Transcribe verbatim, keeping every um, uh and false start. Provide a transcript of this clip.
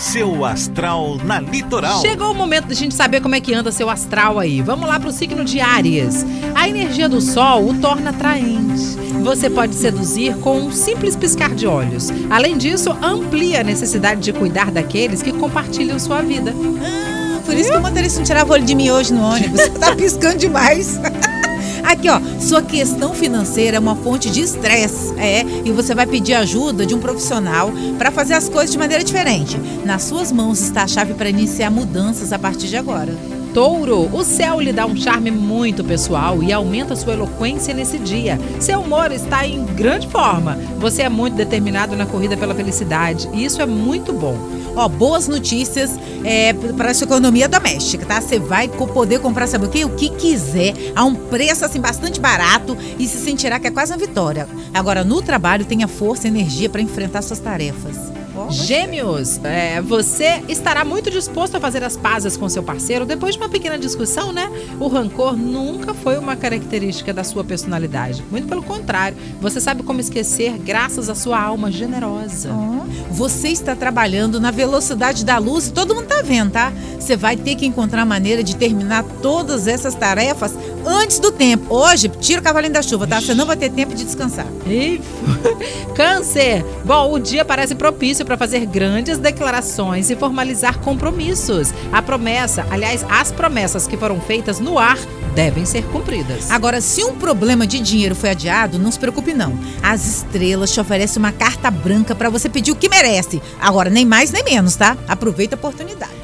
seu astral na Litoral. Chegou o momento da gente saber como é que anda seu astral aí. Vamos lá pro signo de Áries. A energia do Sol o torna atraente. Você pode seduzir com um simples piscar de olhos. Além disso, amplia a necessidade de cuidar daqueles que compartilham sua vida. Ah, por isso que o motorista não tirava o olho de mim hoje no ônibus. Você tá piscando demais. Aqui, ó, sua questão financeira é uma fonte de estresse, é, e você vai pedir ajuda de um profissional para fazer as coisas de maneira diferente. Nas suas mãos está a chave para iniciar mudanças a partir de agora. Touro, o céu lhe dá um charme muito pessoal e aumenta sua eloquência nesse dia. Seu humor está em grande forma. Você é muito determinado na corrida pela felicidade e isso é muito bom. Ó, boas notícias é, para a sua economia doméstica, tá? Você vai poder comprar, sabe o quê? O que quiser, a um preço assim bastante barato e se sentirá que é quase uma vitória. Agora, no trabalho, tenha força e energia para enfrentar suas tarefas. Gêmeos, é, você estará muito disposto a fazer as pazes com seu parceiro depois de uma pequena discussão, né? O rancor nunca foi uma característica da sua personalidade. Muito pelo contrário, você sabe como esquecer graças à sua alma generosa. Oh. Você está trabalhando na velocidade da luz e todo mundo tá vendo, tá? Você vai ter que encontrar maneira de terminar todas essas tarefas antes do tempo. Hoje, tira o cavalinho da chuva, tá? Você não vai ter tempo de descansar. Ih, Câncer, bom, o dia parece propício para fazer grandes declarações e formalizar compromissos. A promessa, aliás, as promessas que foram feitas no ar devem ser cumpridas. Agora, se um problema de dinheiro foi adiado, não se preocupe não. As estrelas te oferecem uma carta branca para você pedir o que merece. Agora, nem mais nem menos, tá? Aproveita a oportunidade.